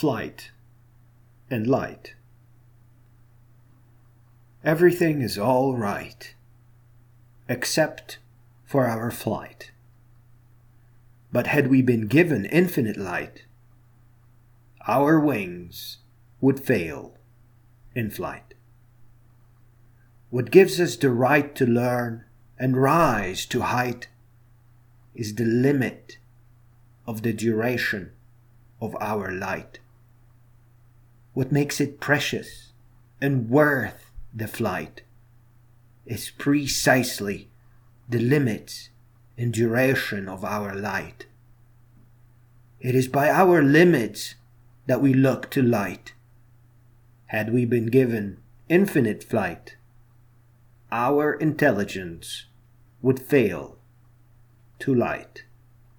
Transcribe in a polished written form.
flight, and light. Everything is all right, except for our flight. But had we been given infinite light, our wings would fail in flight. What gives us the right to learn and rise to height is the limit of the duration of our light. What makes it precious and worth the flight is precisely the limits and duration of our light. It is by our limits that we look to light. Had we been given infinite flight, our intelligence would fail to light.